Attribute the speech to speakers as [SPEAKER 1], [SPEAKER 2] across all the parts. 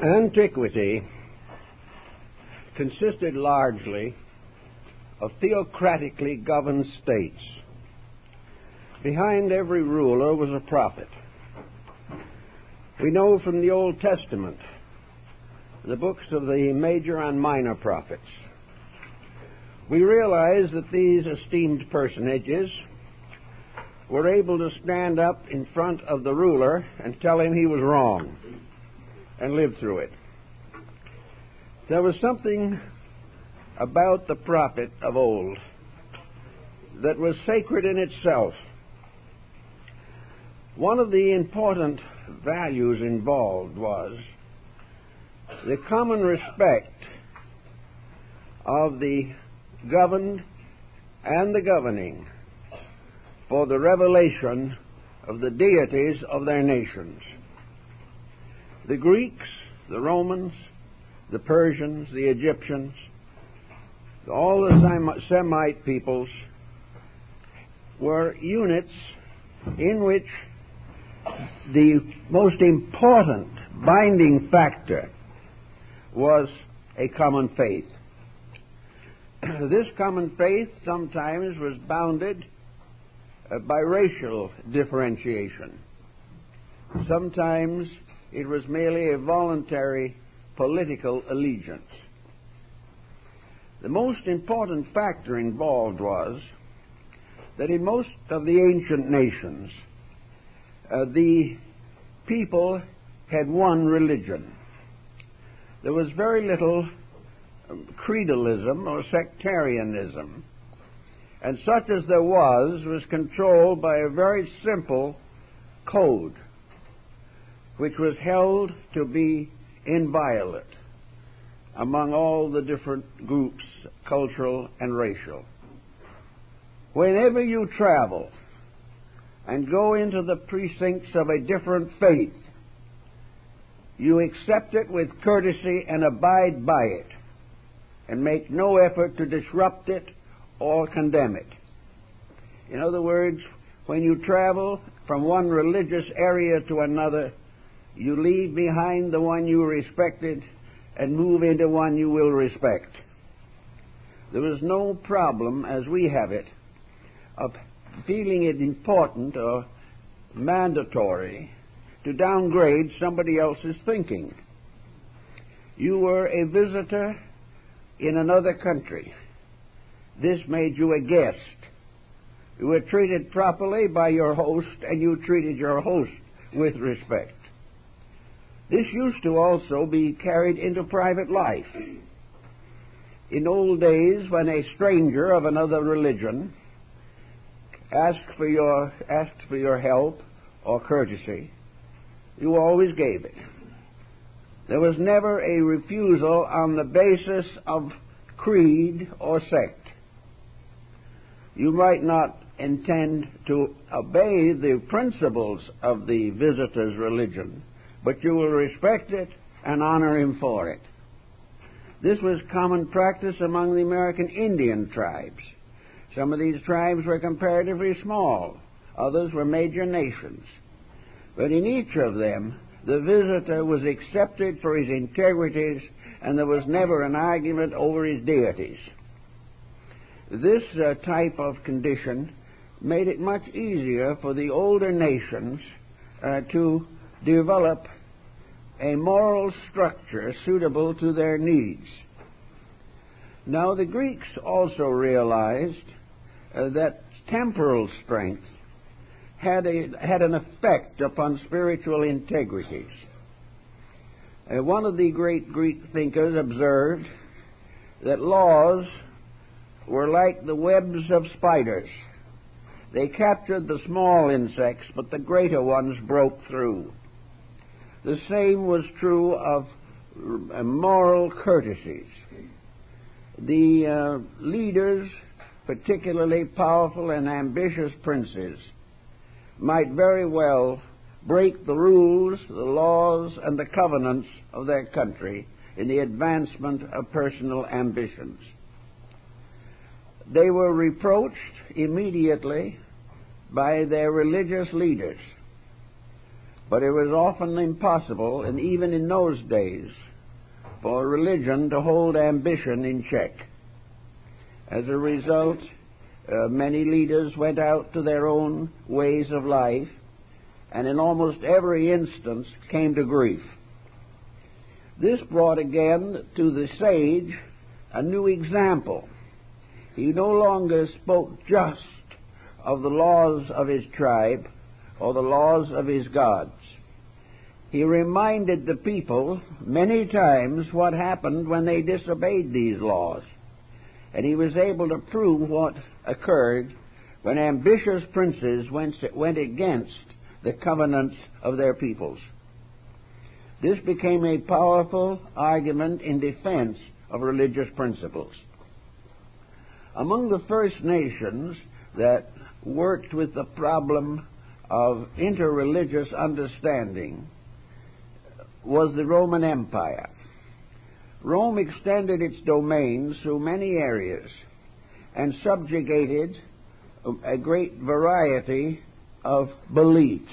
[SPEAKER 1] Antiquity consisted largely of theocratically governed states. Behind every ruler was a prophet. We know from the Old Testament the books of the major and minor prophets. We realize that these esteemed personages were able to stand up in front of the ruler and tell him he was wrong and live through it. There was something about the prophet of old that was sacred in itself. One of the important values involved was the common respect of the governed and the governing for the revelation of the deities of their nations. The Greeks, the Romans, the Persians, the Egyptians, all the Semite peoples were units in which the most important binding factor was a common faith. This common faith sometimes was bounded by racial differentiation. Sometimes it was merely a voluntary political allegiance. The most important factor involved was that in most of the ancient nations, the people had one religion. There was very little creedalism or sectarianism, and such as there was controlled by a very simple code, which was held to be inviolate among all the different groups, cultural and racial. Whenever you travel and go into the precincts of a different faith, you accept it with courtesy and abide by it, and make no effort to disrupt it or condemn it. In other words, when you travel from one religious area to another, you leave behind the one you respected and move into one you will respect. There was no problem, as we have it, of feeling it important or mandatory to downgrade somebody else's thinking. You were a visitor in another country. This made you a guest. You were treated properly by your host, and you treated your host with respect. This used to also be carried into private life. In old days, when a stranger of another religion asked for your help or courtesy, you always gave it. There was never a refusal on the basis of creed or sect. You might not intend to obey the principles of the visitor's religion, but you will respect it and honor him for it. This was common practice among the American Indian tribes. Some of these tribes were comparatively small. Others were major nations. But in each of them, the visitor was accepted for his integrities, and there was never an argument over his deities. This type of condition made it much easier for the older nations to develop a moral structure suitable to their needs. Now, the Greeks also realized that temporal strength had an effect upon spiritual integrities. One of the great Greek thinkers observed that laws were like the webs of spiders. They captured the small insects, but the greater ones broke through. The same was true of moral courtesies. The leaders, particularly powerful and ambitious princes, might very well break the rules, the laws, and the covenants of their country in the advancement of personal ambitions. They were reproached immediately by their religious leaders. but it was often impossible, and even in those days, for religion to hold ambition in check. As a result, many leaders went out to their own ways of life, and in almost every instance came to grief. This brought again to the sage a new example. He no longer spoke just of the laws of his tribe or the laws of his gods. He reminded the people many times what happened when they disobeyed these laws, and he was able to prove what occurred when ambitious princes went against the covenants of their peoples. This became a powerful argument in defense of religious principles. Among the first nations that worked with the problem of interreligious understanding was the Roman Empire. Rome extended its domains through many areas and subjugated a great variety of beliefs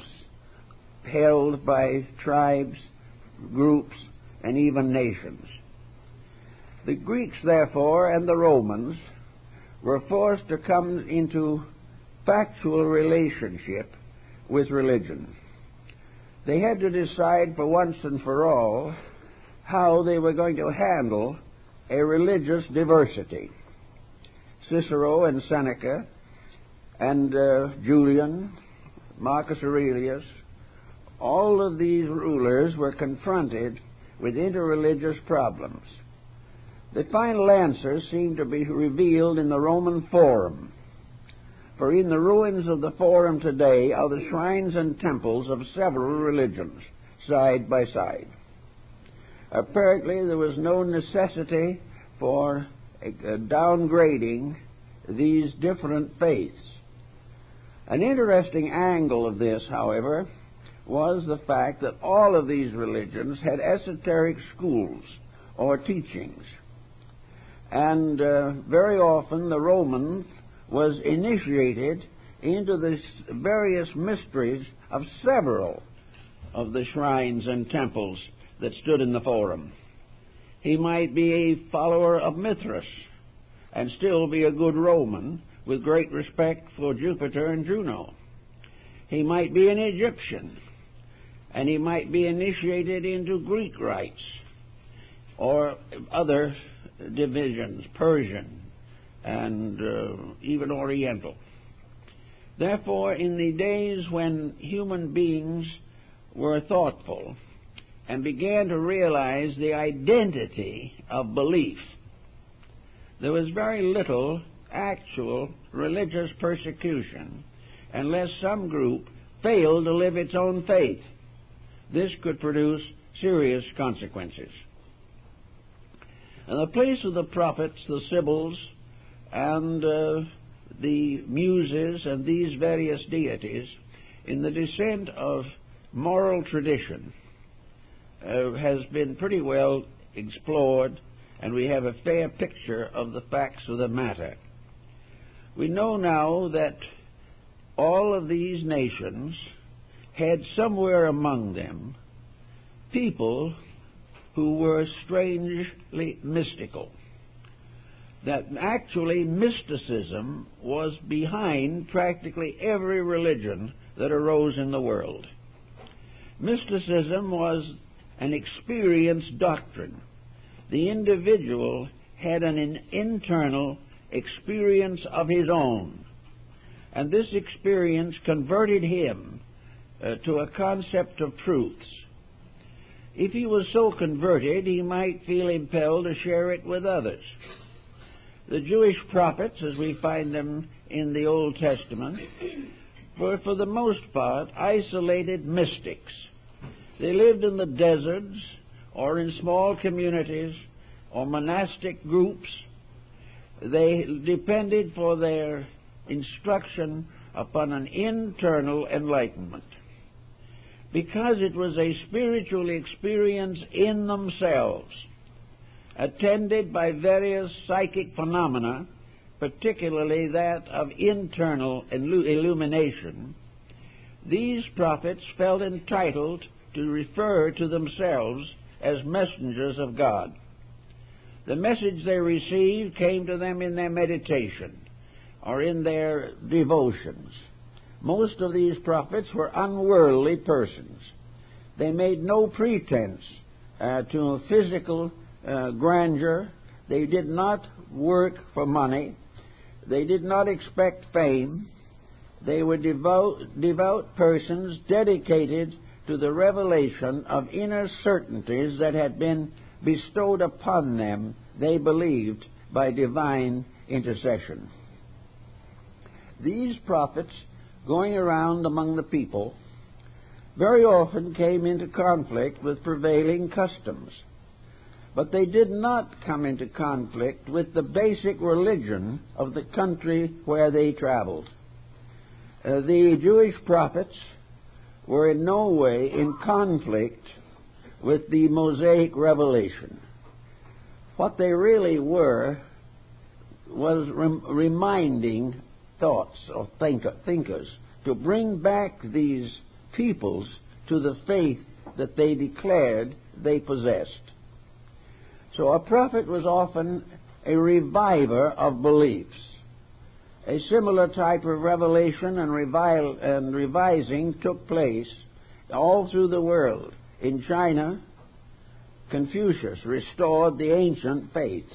[SPEAKER 1] held by tribes, groups, and even nations. The Greeks, therefore, and the Romans were forced to come into factual relationship with religion. They had to decide for once and for all how they were going to handle a religious diversity. Cicero and Seneca and Julian, Marcus Aurelius, all of these rulers were confronted with interreligious problems. The final answer seemed to be revealed in the Roman Forum. For in the ruins of the Forum today are the shrines and temples of several religions, side by side. Apparently there was no necessity for downgrading these different faiths. An interesting angle of this, however, was the fact that all of these religions had esoteric schools or teachings. And very often the Romans was initiated into the various mysteries of several of the shrines and temples that stood in the Forum. He might be a follower of Mithras and still be a good Roman with great respect for Jupiter and Juno. He might be an Egyptian, and he might be initiated into Greek rites or other divisions, Persian and even Oriental. Therefore, in the days when human beings were thoughtful and began to realize the identity of belief, there was very little actual religious persecution unless some group failed to live its own faith. This could produce serious consequences. And the place of the prophets, the Sibyls, and the Muses, and these various deities in the descent of moral tradition has been pretty well explored, and we have a fair picture of the facts of the matter. We know now that all of these nations had somewhere among them people who were strangely mystical. That actually mysticism was behind practically every religion that arose in the world. Mysticism was an experienced doctrine. The individual had an internal experience of his own, and this experience converted him to a concept of truths. If he was so converted, he might feel impelled to share it with others. The Jewish prophets, as we find them in the Old Testament, were for the most part isolated mystics. They lived in the deserts or in small communities or monastic groups. They depended for their instruction upon an internal enlightenment. Because it was a spiritual experience in themselves, attended by various psychic phenomena, particularly that of internal illumination, these prophets felt entitled to refer to themselves as messengers of God. The message they received came to them in their meditation or in their devotions. Most of these prophets were unworldly persons. They made no pretense to physical grandeur. They did not work for money. They did not expect fame. They were devout persons dedicated to the revelation of inner certainties that had been bestowed upon them, they believed, by divine intercession. These prophets, going around among the people, very often came into conflict with prevailing customs. But they did not come into conflict with the basic religion of the country where they traveled. The Jewish prophets were in no way in conflict with the Mosaic revelation. What they really were was reminding thoughts or thinkers to bring back these peoples to the faith that they declared they possessed. So a prophet was often a reviver of beliefs. A similar type of revelation and revising took place all through the world. In China, Confucius restored the ancient faiths.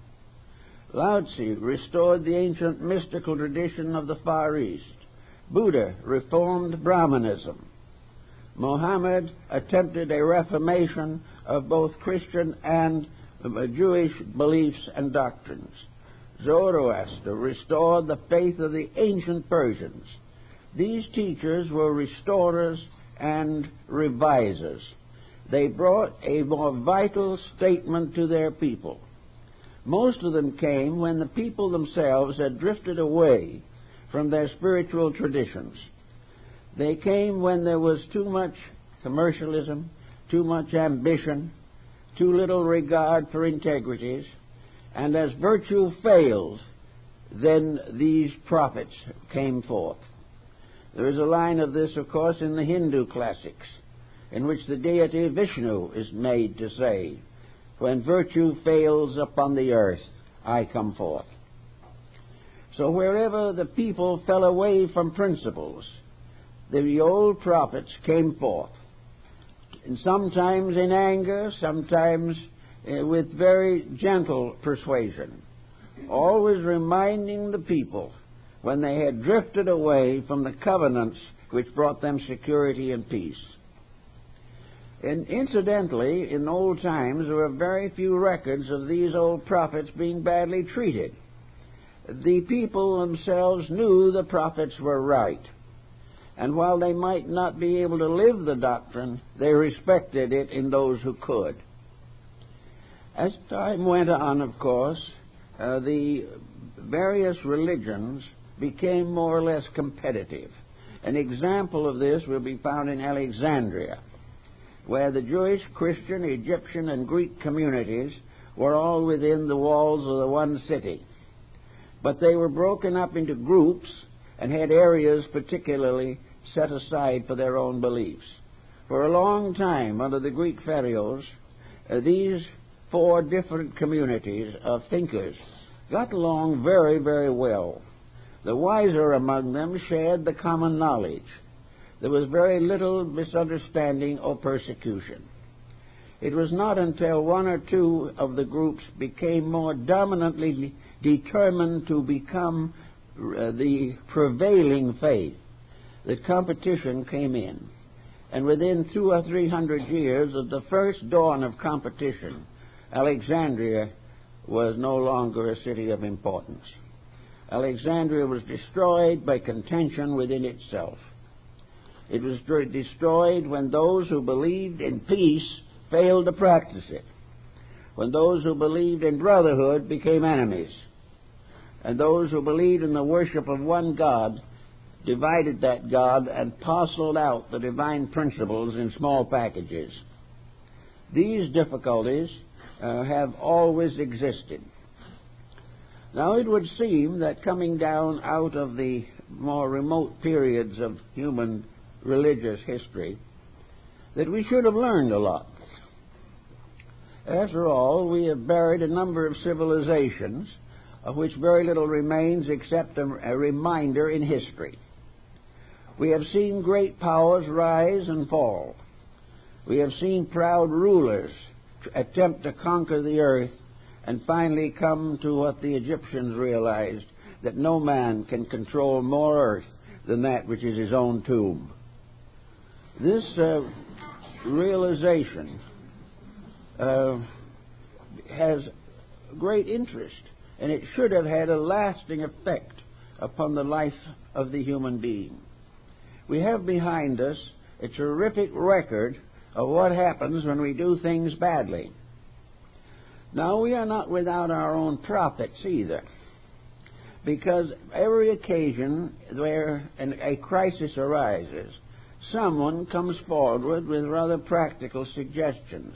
[SPEAKER 1] Lao Tzu restored the ancient mystical tradition of the Far East. Buddha reformed Brahmanism. Muhammad attempted a reformation of both Christian and Jewish beliefs and doctrines. Zoroaster restored the faith of the ancient Persians. These teachers were restorers and revisers. They brought a more vital statement to their people. Most of them came when the people themselves had drifted away from their spiritual traditions. They came when there was too much commercialism, too much ambition, too little regard for integrities, and as virtue failed, then these prophets came forth. There is a line of this, of course, in the Hindu classics, in which the deity Vishnu is made to say, "When virtue fails upon the earth, I come forth." So wherever the people fell away from principles, the old prophets came forth, and sometimes in anger, sometimes with very gentle persuasion, always reminding the people when they had drifted away from the covenants which brought them security and peace. And incidentally, in old times, there were very few records of these old prophets being badly treated. The people themselves knew the prophets were right, and while they might not be able to live the doctrine, they respected it in those who could. As time went on, of course, the various religions became more or less competitive. An example of this will be found in Alexandria, where the Jewish, Christian, Egyptian, and Greek communities were all within the walls of the one city. But they were broken up into groups and had areas particularly set aside for their own beliefs. For a long time, under the Greek pharaohs, these four different communities of thinkers got along very, very well. The wiser among them shared the common knowledge. There was very little misunderstanding or persecution. It was not until one or two of the groups became more dominantly determined to become the prevailing faith that competition came in. And within 200 or 300 years of the first dawn of competition, Alexandria was no longer a city of importance. Alexandria was destroyed by contention within itself. It was destroyed when those who believed in peace failed to practice it, when those who believed in brotherhood became enemies, and those who believed in the worship of one God divided that God and parceled out the divine principles in small packages. These difficulties have always existed. Now it would seem that coming down out of the more remote periods of human religious history, that we should have learned a lot. After all, we have buried a number of civilizations of which very little remains except a reminder in history. We have seen great powers rise and fall. We have seen proud rulers attempt to conquer the earth and finally come to what the Egyptians realized, that no man can control more earth than that which is his own tomb. This realization has great interest, and it should have had a lasting effect upon the life of the human being. We have behind us a terrific record of what happens when we do things badly. Now, we are not without our own prophets either, because every occasion where a crisis arises, someone comes forward with rather practical suggestions.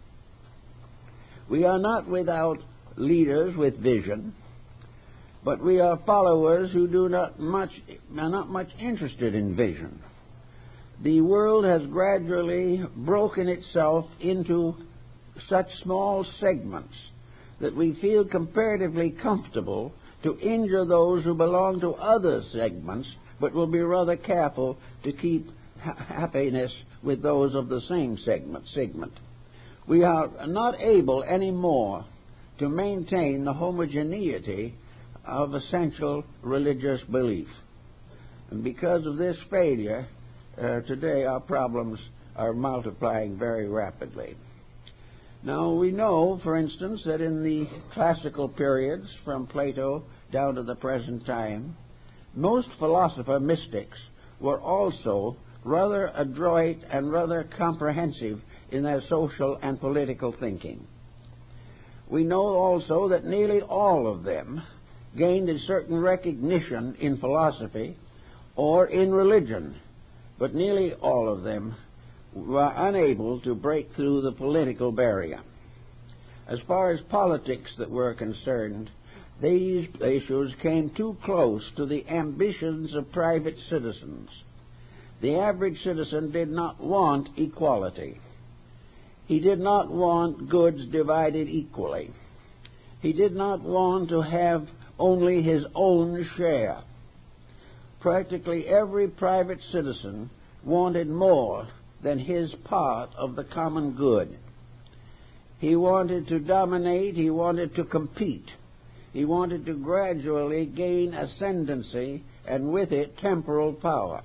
[SPEAKER 1] We are not without leaders with vision, but we are followers who are not much interested in vision. The world has gradually broken itself into such small segments that we feel comparatively comfortable to injure those who belong to other segments, but will be rather careful to keep happiness with those of the same segment. We are not able anymore to maintain the homogeneity of essential religious belief. And because of this failure, today our problems are multiplying very rapidly. Now, we know, for instance, that in the classical periods, from Plato down to the present time, most philosopher mystics were also rather adroit and rather comprehensive in their social and political thinking. We know also that nearly all of them gained a certain recognition in philosophy or in religion, but nearly all of them were unable to break through the political barrier. As far as politics that were concerned, these issues came too close to the ambitions of private citizens. The average citizen did not want equality. He did not want goods divided equally. He did not want to have only his own share. Practically every private citizen wanted more than his part of the common good. He wanted to dominate, he wanted to compete, he wanted to gradually gain ascendancy and with it temporal power.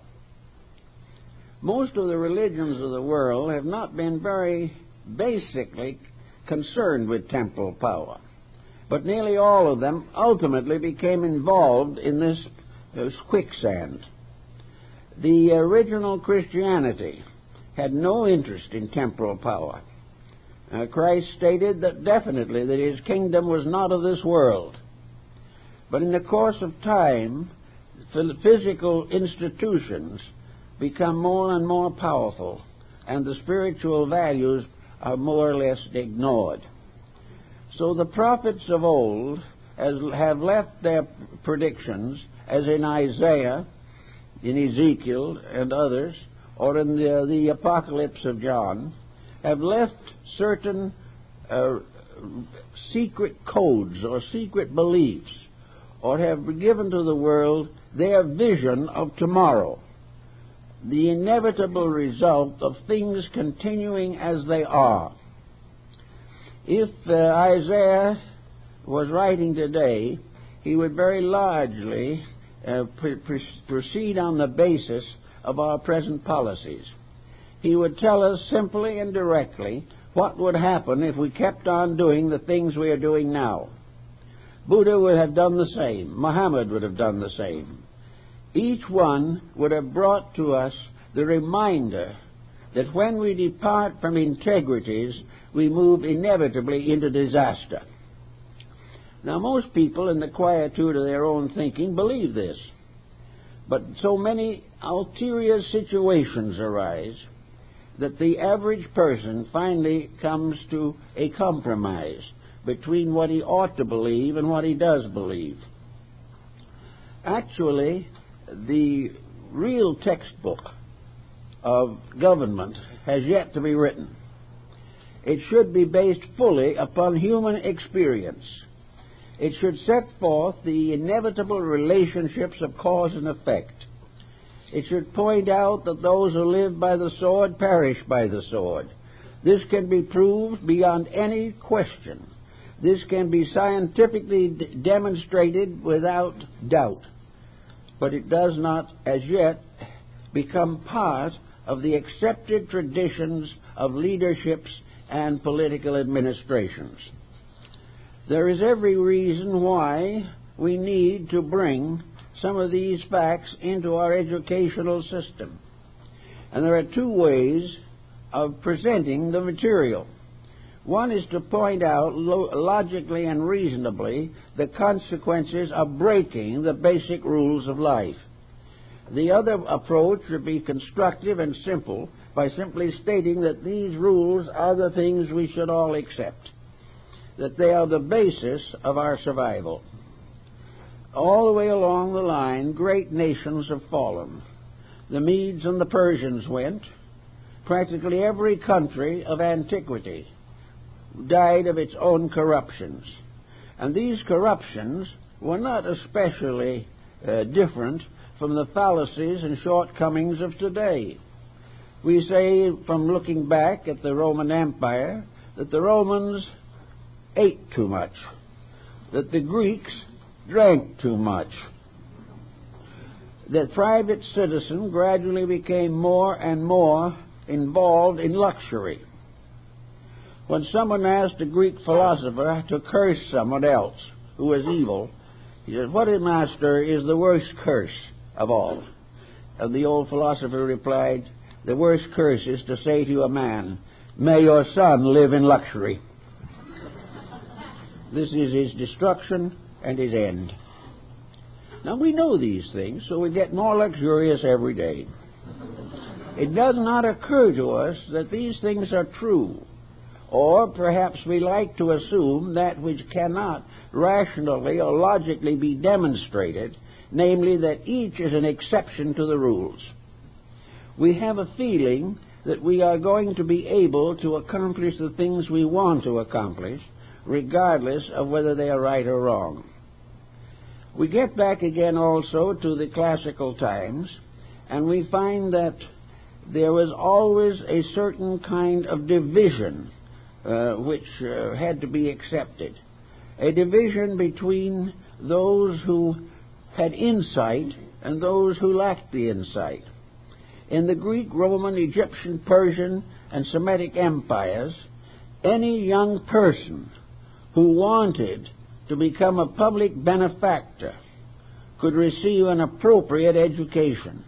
[SPEAKER 1] Most of the religions of the world have not been very basically concerned with temporal power, but nearly all of them ultimately became involved in this quicksand. The original Christianity had no interest in temporal power. Christ stated that definitely that his kingdom was not of this world. But in the course of time, physical institutions become more and more powerful, and the spiritual values are more or less ignored. So the prophets of old have left their predictions, as in Isaiah, in Ezekiel and others, or in the Apocalypse of John, have left certain secret codes or secret beliefs, or have given to the world their vision of tomorrow, the inevitable result of things continuing as they are. If Isaiah was writing today, he would very largely proceed on the basis of our present policies. He would tell us simply and directly what would happen if we kept on doing the things we are doing now. Buddha would have done the same. Muhammad would have done the same. Each one would have brought to us the reminder that when we depart from integrities, we move inevitably into disaster. Now, most people in the quietude of their own thinking believe this, but so many ulterior situations arise that the average person finally comes to a compromise between what he ought to believe and what he does believe. Actually, the real textbook of government has yet to be written. It should be based fully upon human experience. It should set forth the inevitable relationships of cause and effect. It should point out that those who live by the sword perish by the sword. This can be proved beyond any question. This can be scientifically demonstrated without doubt. But it does not, as yet, become part of the accepted traditions of leaderships and political administrations. There is every reason why we need to bring some of these facts into our educational system. And there are two ways of presenting the material. One is to point out logically and reasonably the consequences of breaking the basic rules of life. The other approach would be constructive and simple by simply stating that these rules are the things we should all accept, that they are the basis of our survival. All the way along the line, great nations have fallen. The Medes and the Persians went. Practically every country of antiquity died of its own corruptions. And these corruptions were not especially different from the fallacies and shortcomings of today. We say, from looking back at the Roman Empire, that the Romans ate too much, that the Greeks drank too much, that private citizen gradually became more and more involved in luxury. When someone asked a Greek philosopher to curse someone else who was evil, he said, "What, master, is the worst curse of all?" And the old philosopher replied, "The worst curse is to say to a man, 'May your son live in luxury.'" This is his destruction and his end. Now, we know these things, so we get more luxurious every day. It does not occur to us that these things are true, or perhaps we like to assume that which cannot rationally or logically be demonstrated, namely that each is an exception to the rules. We have a feeling that we are going to be able to accomplish the things we want to accomplish, regardless of whether they are right or wrong. We get back again also to the classical times, and we find that there was always a certain kind of division which had to be accepted. A division between those who had insight and those who lacked the insight. In the Greek, Roman, Egyptian, Persian, and Semitic empires, any young person who wanted to become a public benefactor could receive an appropriate education.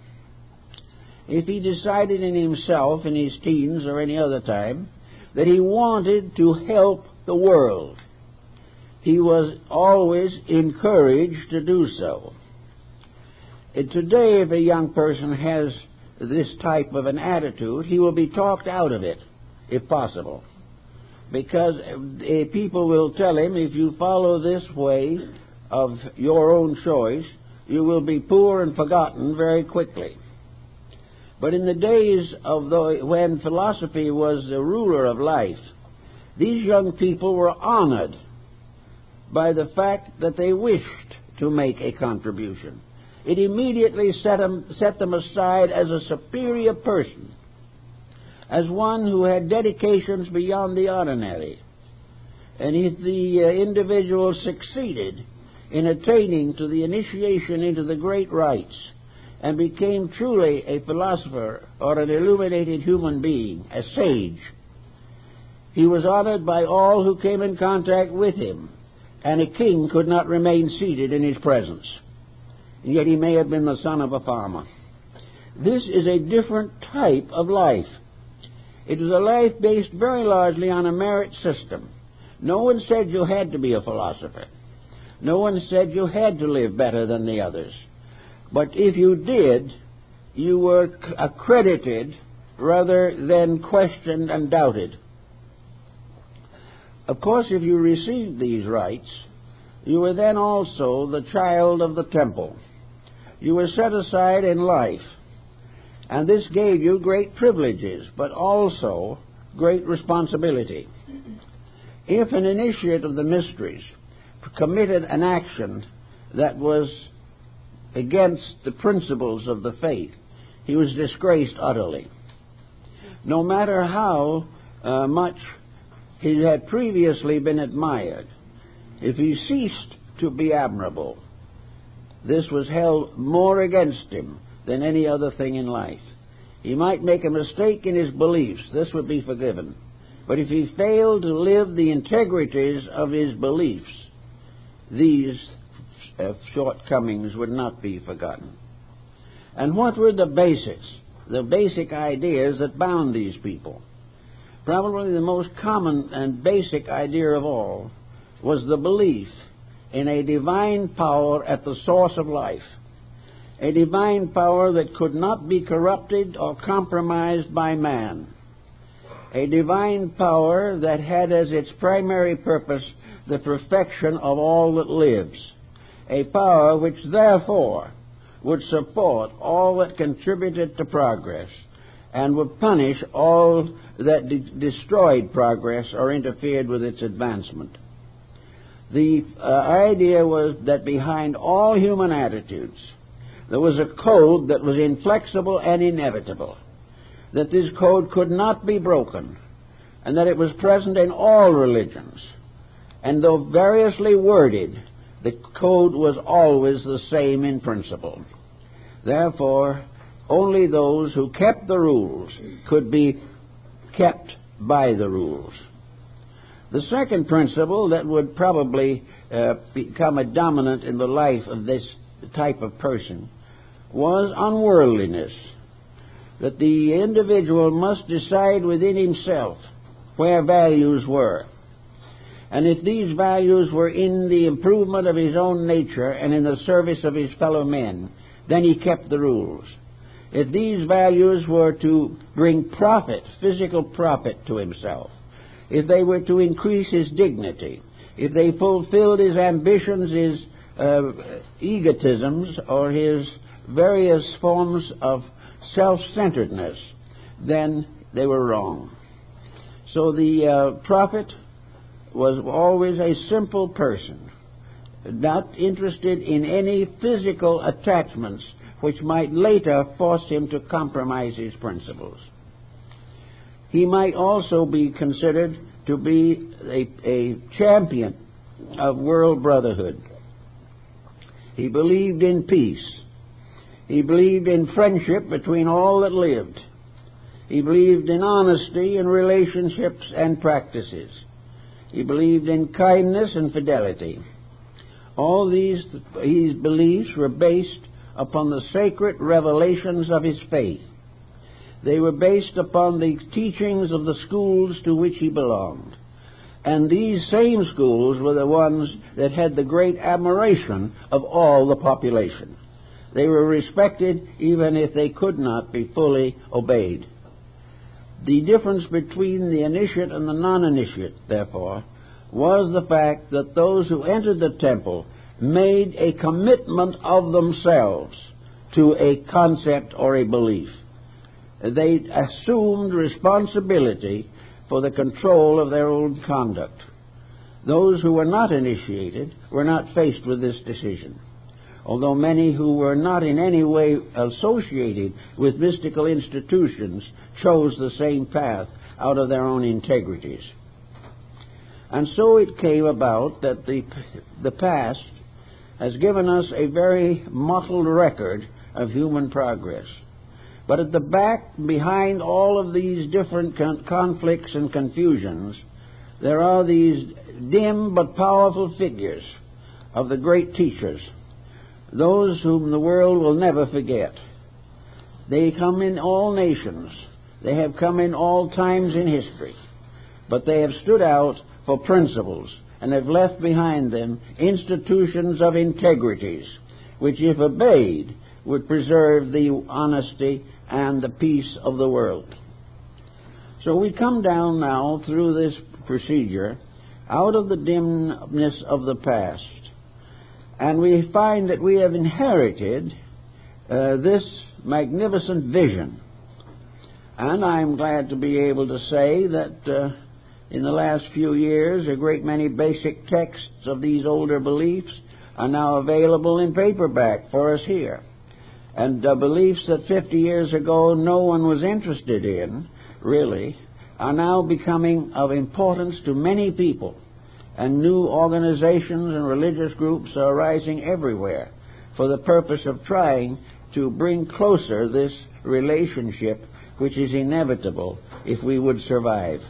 [SPEAKER 1] If he decided in himself, in his teens or any other time, that he wanted to help the world, he was always encouraged to do so. Today, if a young person has this type of an attitude, he will be talked out of it, if possible. Because people will tell him, if you follow this way of your own choice, you will be poor and forgotten very quickly. But in the days of when philosophy was the ruler of life, these young people were honored by the fact that they wished to make a contribution. It immediately set them aside as a superior person, as one who had dedications beyond the ordinary. And if the individual succeeded in attaining to the initiation into the great rites and became truly a philosopher or an illuminated human being, a sage, he was honored by all who came in contact with him, and a king could not remain seated in his presence. And yet he may have been the son of a farmer. This is a different type of life. It is a life based very largely on a merit system. No one said you had to be a philosopher. No one said you had to live better than the others. But if you did, you were accredited rather than questioned and doubted. Of course, if you received these rights, you were then also the child of the temple. You were set aside in life. And this gave you great privileges, but also great responsibility. If an initiate of the mysteries committed an action that was against the principles of the faith, he was disgraced utterly. No matter how much he had previously been admired, if he ceased to be admirable, this was held more against him than any other thing in life. He might make a mistake in his beliefs. This would be forgiven. But if he failed to live the integrities of his beliefs, these shortcomings would not be forgotten. And what were the basic ideas that bound these people? Probably the most common and basic idea of all was the belief in a divine power at the source of life, a divine power that could not be corrupted or compromised by man, a divine power that had as its primary purpose the perfection of all that lives, a power which therefore would support all that contributed to progress and would punish all that destroyed progress or interfered with its advancement. The idea was that behind all human attitudes there was a code that was inflexible and inevitable, that this code could not be broken, and that it was present in all religions. And though variously worded, the code was always the same in principle. Therefore, only those who kept the rules could be kept by the rules. The second principle that would probably become a dominant in the life of this type of person was unworldliness, that the individual must decide within himself where values were. And if these values were in the improvement of his own nature and in the service of his fellow men, then he kept the rules. If these values were to bring profit, physical profit to himself, if they were to increase his dignity, if they fulfilled his ambitions, his egotisms, or his various forms of self-centeredness, then they were wrong. So the prophet was always a simple person, not interested in any physical attachments which might later force him to compromise his principles. He might also be considered to be a champion of world brotherhood. He believed in peace. He believed in friendship between all that lived. He believed in honesty in relationships and practices. He believed in kindness and fidelity. All these his beliefs were based upon the sacred revelations of his faith. They were based upon the teachings of the schools to which he belonged. And these same schools were the ones that had the great admiration of all the population. They were respected even if they could not be fully obeyed. The difference between the initiate and the non-initiate, therefore, was the fact that those who entered the temple made a commitment of themselves to a concept or a belief. They assumed responsibility for the control of their own conduct. Those who were not initiated were not faced with this decision, although many who were not in any way associated with mystical institutions chose the same path out of their own integrities. And so it came about that the past has given us a very mottled record of human progress. But at the back, behind all of these different conflicts and confusions, there are these dim but powerful figures of the great teachers, those whom the world will never forget. They come in all nations. They have come in all times in history. But they have stood out for principles and have left behind them institutions of integrities, which, if obeyed, would preserve the honesty and the peace of the world. So we come down now through this procedure out of the dimness of the past, and we find that we have inherited this magnificent vision. And I'm glad to be able to say that in the last few years, a great many basic texts of these older beliefs are now available in paperback for us here. And beliefs that 50 years ago no one was interested in, really, are now becoming of importance to many people. And new organizations and religious groups are arising everywhere for the purpose of trying to bring closer this relationship which is inevitable if we would survive.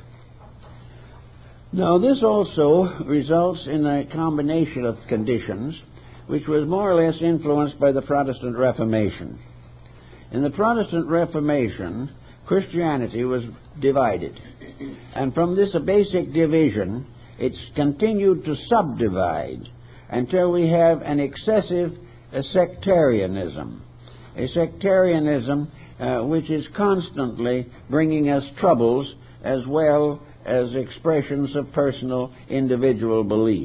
[SPEAKER 1] Now, this also results in a combination of conditions which was more or less influenced by the Protestant Reformation. In the Protestant Reformation, Christianity was divided. And from this basic division, it's continued to subdivide until we have an excessive sectarianism. A sectarianism which is constantly bringing us troubles as well as expressions of personal individual belief.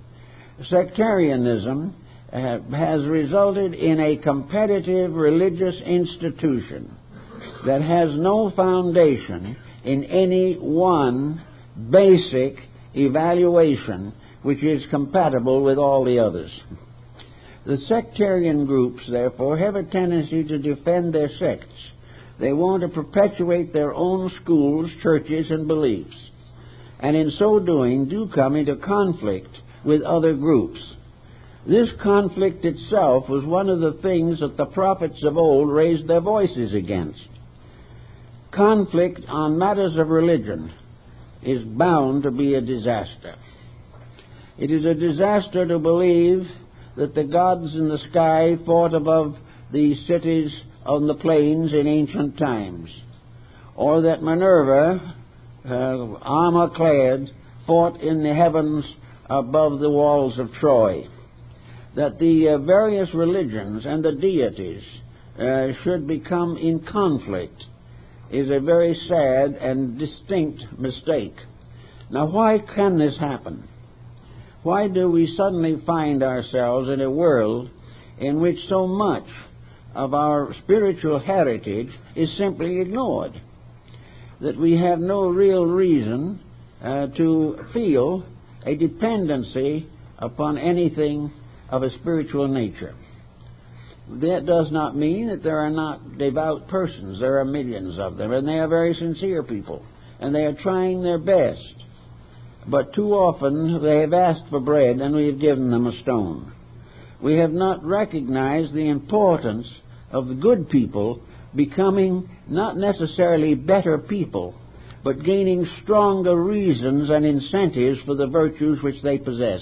[SPEAKER 1] Sectarianism has resulted in a competitive religious institution that has no foundation in any one basic evaluation which is compatible with all the others. The sectarian groups, therefore, have a tendency to defend their sects. They want to perpetuate their own schools, churches, and beliefs, and in so doing do come into conflict with other groups. This conflict itself was one of the things that the prophets of old raised their voices against. Conflict on matters of religion is bound to be a disaster. It is a disaster to believe that the gods in the sky fought above the cities on the plains in ancient times, or that Minerva, armor-clad, fought in the heavens above the walls of Troy, that the various religions and the deities should become in conflict is a very sad and distinct mistake. Now, why can this happen? Why do we suddenly find ourselves in a world in which so much of our spiritual heritage is simply ignored? That we have no real reason to feel a dependency upon anything of a spiritual nature. That does not mean that there are not devout persons. There are millions of them, and they are very sincere people, and they are trying their best. But too often they have asked for bread, and we have given them a stone. We have not recognized the importance of the good people becoming not necessarily better people, but gaining stronger reasons and incentives for the virtues which they possess.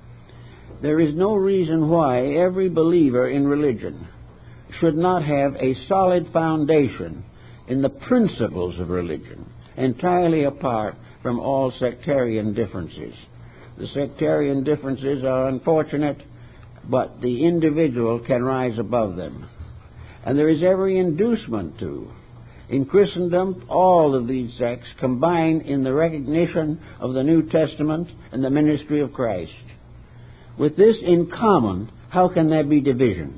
[SPEAKER 1] There is no reason why every believer in religion should not have a solid foundation in the principles of religion, entirely apart from all sectarian differences. The sectarian differences are unfortunate, but the individual can rise above them. And there is every inducement to. In Christendom, all of these sects combine in the recognition of the New Testament and the ministry of Christ. With this in common, how can there be division?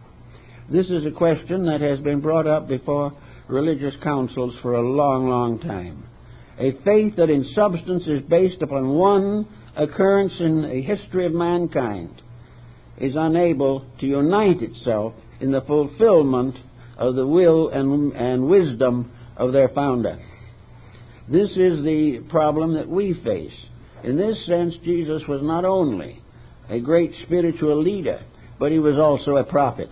[SPEAKER 1] This is a question that has been brought up before religious councils for a long, long time. A faith that in substance is based upon one occurrence in the history of mankind is unable to unite itself in the fulfillment of the will and wisdom of their founder. This is the problem that we face. In this sense, Jesus was not only a great spiritual leader, but he was also a prophet.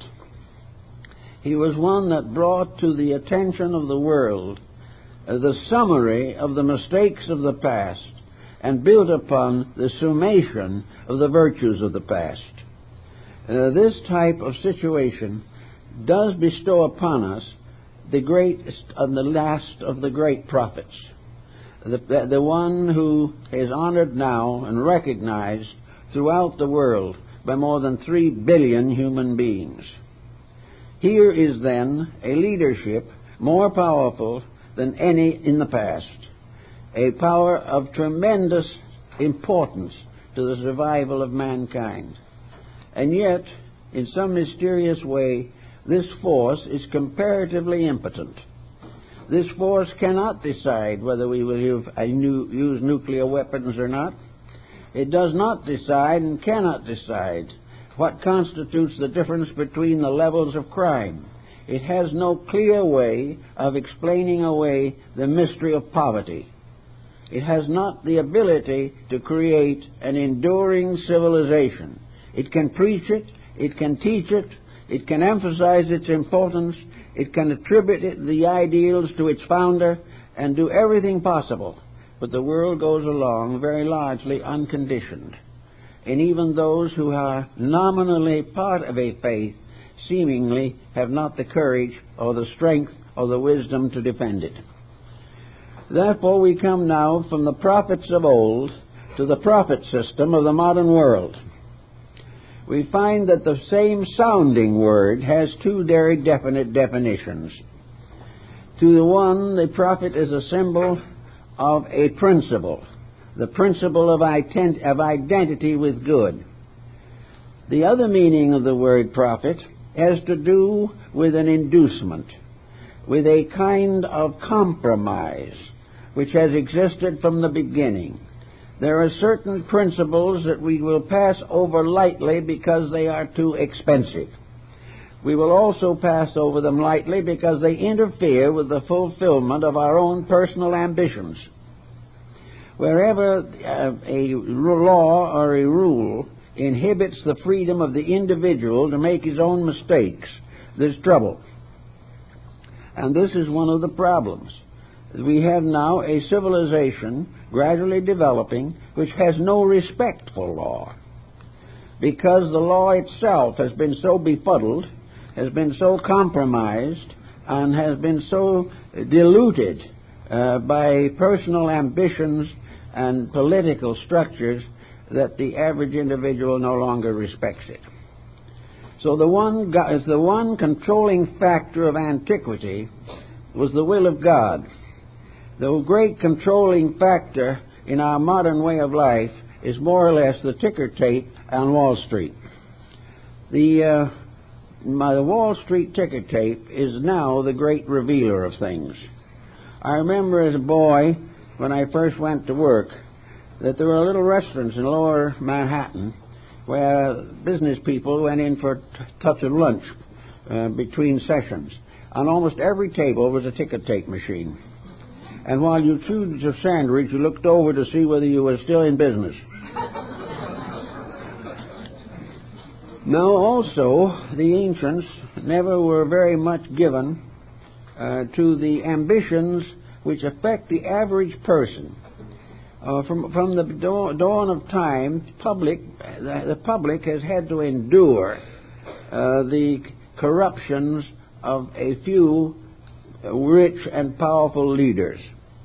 [SPEAKER 1] He was one that brought to the attention of the world the summary of the mistakes of the past and built upon the summation of the virtues of the past. This type of situation does bestow upon us the greatest and the last of the great prophets, the one who is honored now and recognized throughout the world by more than 3 billion human beings. Here is then a leadership more powerful than any in the past, a power of tremendous importance to the survival of mankind. And yet, in some mysterious way, this force is comparatively impotent. This force cannot decide whether we will use nuclear weapons or not. It does not decide and cannot decide what constitutes the difference between the levels of crime. It has no clear way of explaining away the mystery of poverty. It has not the ability to create an enduring civilization. It can preach it, it can teach it, it can emphasize its importance, it can attribute the ideals to its founder, and do everything possible. But the world goes along very largely unconditioned. And even those who are nominally part of a faith seemingly have not the courage or the strength or the wisdom to defend it. Therefore, we come now from the prophets of old to the prophet system of the modern world. We find that the same sounding word has two very definite definitions. To the one, the prophet is a symbol of a principle, the principle of identity with good. The other meaning of the word prophet has to do with an inducement, with a kind of compromise which has existed from the beginning. There are certain principles that we will pass over lightly because they are too expensive. We will also pass over them lightly because they interfere with the fulfillment of our own personal ambitions. Wherever a law or a rule inhibits the freedom of the individual to make his own mistakes, there's trouble. And this is one of the problems. We have now a civilization gradually developing which has no respect for law, because the law itself has been so befuddled, has been so compromised, and has been so diluted by personal ambitions and political structures that the average individual no longer respects it. So the one controlling factor of antiquity was the will of God. The great controlling factor in our modern way of life is more or less the ticker tape on Wall Street. The Wall Street ticker tape is now the great revealer of things. I remember as a boy, when I first went to work, that there were little restaurants in lower Manhattan where business people went in for a touch of lunch between sessions. On almost every table was a ticker tape machine. And while you chewed your sandwich, you looked over to see whether you were still in business. Now, also, the ancients never were very much given to the ambitions which affect the average person. From the dawn of time, the public has had to endure the corruptions of a few rich and powerful leaders.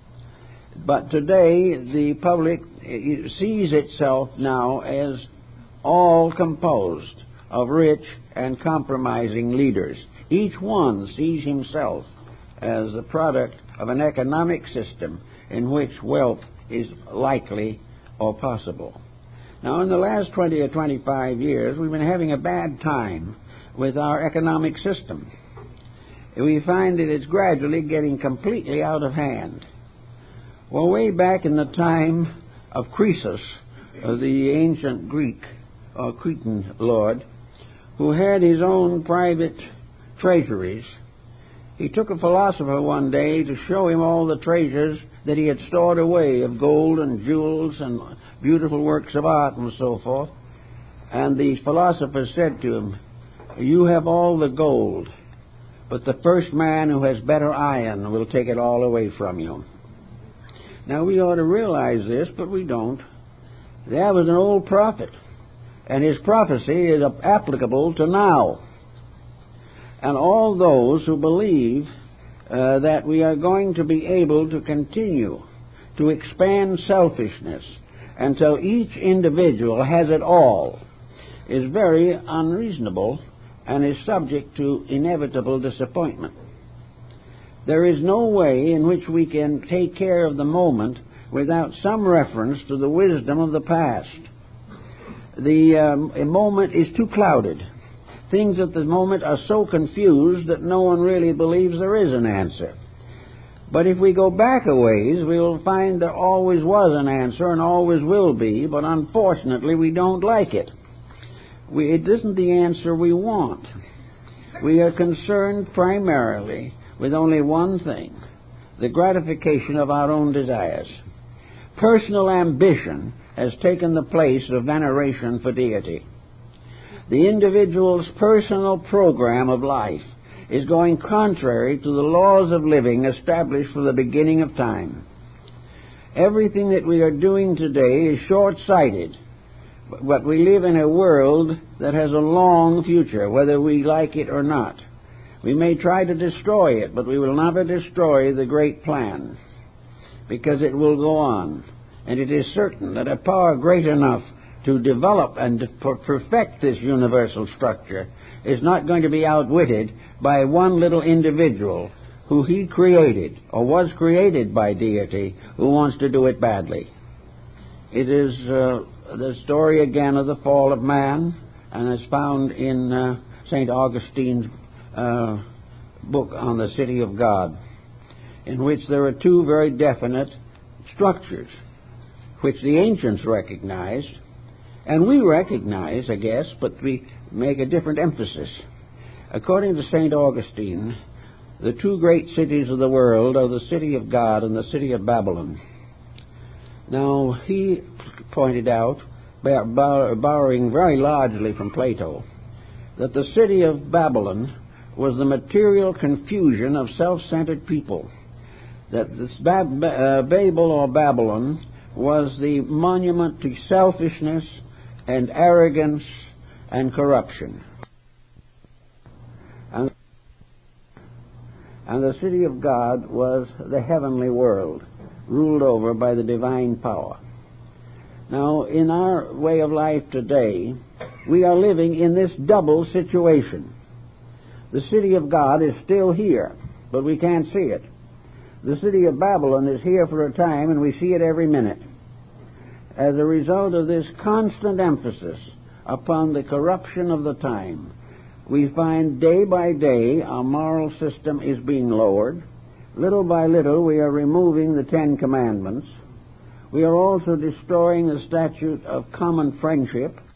[SPEAKER 1] But today, the public sees itself now as all composed of rich and compromising leaders. Each one sees himself as the product of an economic system in which wealth is likely or possible. Now, in the last 20 or 25 years, we've been having a bad time with our economic system. We find that it's gradually getting completely out of hand. Well, way back in the time of Croesus, the ancient Greek or Cretan lord, who had his own private treasuries, he took a philosopher one day to show him all the treasures that he had stored away of gold and jewels and beautiful works of art and so forth. And the philosopher said to him, "You have all the gold, but the first man who has better iron will take it all away from you." Now, we ought to realize this, but we don't. That was an old prophet, and his prophecy is applicable to now. And all those who believe that we are going to be able to continue to expand selfishness until each individual has it all is very unreasonable and is subject to inevitable disappointment. There is no way in which we can take care of the moment without some reference to the wisdom of the past. The moment is too clouded. things at the moment are so confused that no one really believes there is an answer. But if we go back a ways, we will find there always was an answer and always will be, but unfortunately we don't like it. It isn't the answer we want. We are concerned primarily with only one thing, the gratification of our own desires. Personal ambition has taken the place of veneration for deity. The individual's personal program of life is going contrary to the laws of living established from the beginning of time. Everything that we are doing today is short-sighted, but we live in a world that has a long future, whether we like it or not. We may try to destroy it, but we will never destroy the great plan, because it will go on. And it is certain that a power great enough to develop and to perfect this universal structure is not going to be outwitted by one little individual who he created or was created by deity who wants to do it badly. It is the story again of the fall of man, and is found in St. Augustine's book on the City of God, in which there are two very definite structures which the ancients recognized, and we recognize, I guess, but we make a different emphasis. According to St. Augustine, the two great cities of the world are the City of God and the City of Babylon. Now, he pointed out, borrowing very largely from Plato, that the City of Babylon was the material confusion of self-centered people, that this Babel or Babylon was the monument to selfishness and arrogance and corruption. And the City of God was the heavenly world, ruled over by the divine power. Now, in our way of life today, we are living in this double situation. The City of God is still here, but we can't see it. The City of Babylon is here for a time, and we see it every minute. As a result of this constant emphasis upon the corruption of the time, we find day by day our moral system is being lowered. Little by little we are removing the Ten Commandments. We are also destroying the statute of common friendship